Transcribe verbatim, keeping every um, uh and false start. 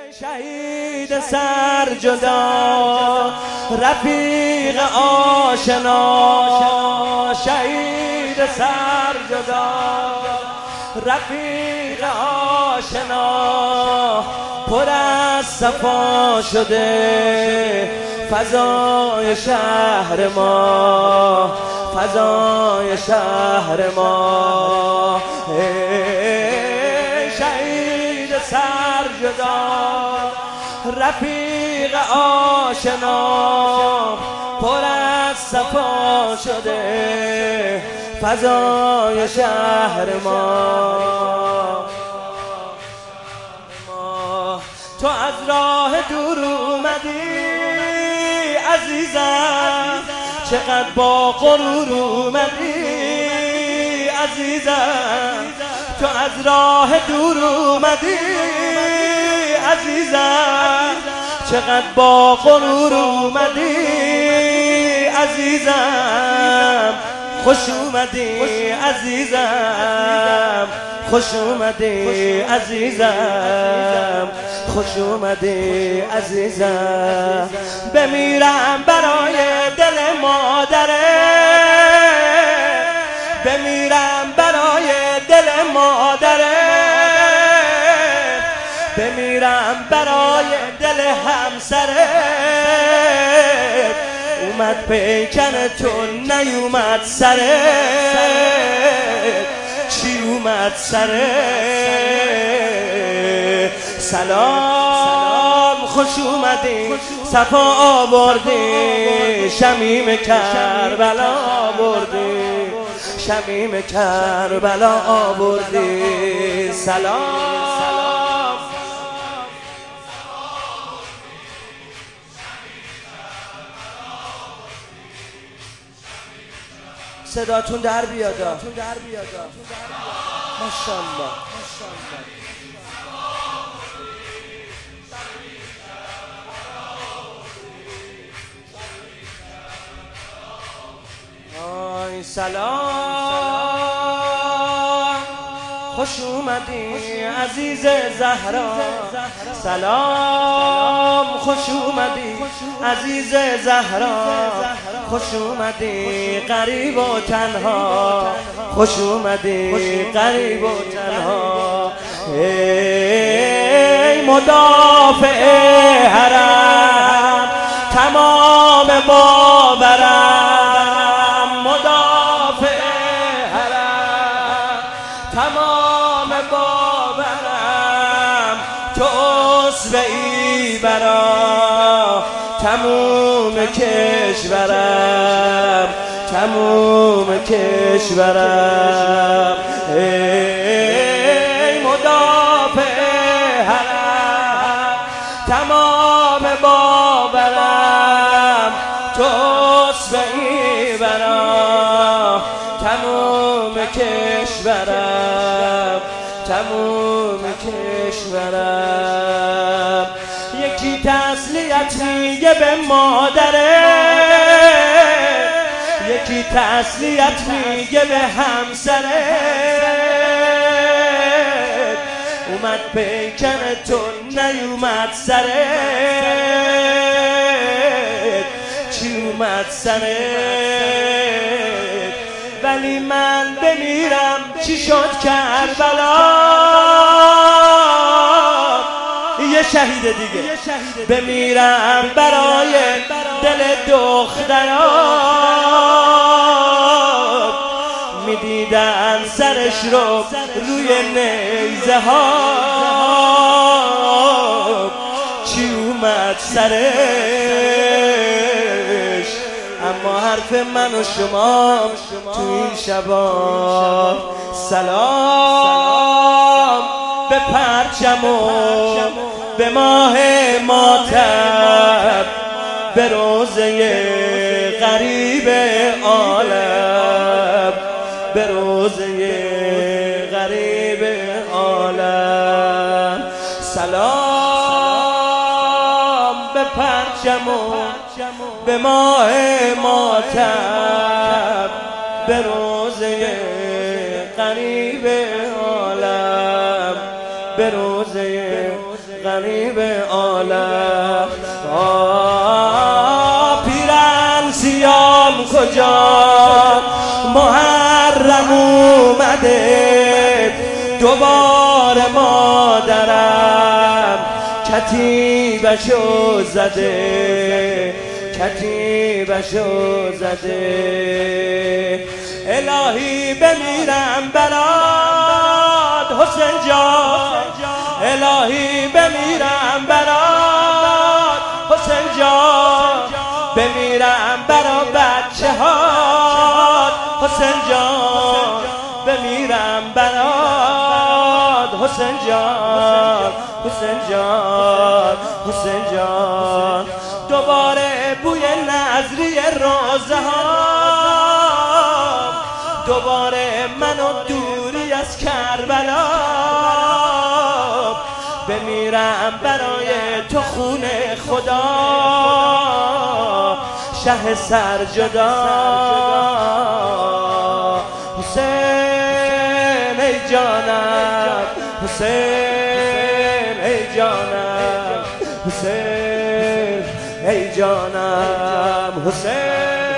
شهید سر جدا رفیق آشنا، شهید سر جدا رفیق آشنا، پر از صفا شده فضای شهر ما، فضای شهر ما. شهید سر جدا رفیق آشنا، پر از صفا شده فضای شهر ما. تو از راه دور اومدی عزیزم، چقدر با غرور اومدی عزیزم. تو از راه دور اومدی عزیزم، چقدر با غرور اومدی عزیزم. خوش اومدی عزیزم، خوش اومدی عزیزم، خوش اومدی عزیزم. بمیرم برای دل مادره، بمیرم برای دل مادره، بمیرم برای دل همسره. اومد پیکن تو نیومد سره، چی اومد سره؟ سلام خوش اومدی، صفا آوردی، شمیم کربلا آوردی، شمیم کربلا آوردی. سلام صداتون در بیاد، ماشاءالله. آی سلام خوش اومدی عزیز زهرا، سلام خوش اومدی عزیز زهرا، خوش اومدی غریب و تنها، خوش اومدی غریب و تنها. ای مدافع حرم تمام باورم، مدافع حرم تمام باورم. تو اصبعی برا تموم کشورم، تموم کشورم. ای مدافع حرم تمام باورم، تو اصبعی برا تموم کشورم، تموم کشورم. یکی تسلیت میگه به مادره، یکی تسلیت میگه به همسره. اومد پیکن تو نیومد سره، چی اومد سره؟ ولی من بمیرم چی شد کربلا؟ یه شهید دیگه بمیرم برای دل دختران، میدیدن سرش رو روی نیزه ها، چی اومد سرش؟ اما حرف من و شما تو این شبا. سلام به پرچم و به ماه ماتم، به روزه غریب عالم، به روزه غریب عالم. سلام به پرچم و به ماه ماتم، به روزه غریب عالم، به روزه غریب عالم. آه پیرن سیام کجا محرم اومده دوباره مادرم کتیبشو زده کتیبشو زده. الهی بمیرم برات حسین جان، الهی بمیرم برات حسین جان، بمیرم برا بچه هات حسین جان، بمیرم برات حسین جان، حسین جان، حسین جان. دوباره بوی نظری روزه ها، دوباره منو دوری از کربلا، بمیرم برای تو خونه خدا شه سر جدا. حسین ای جانم، حسین ای جانم، حسین ای جانم، حسین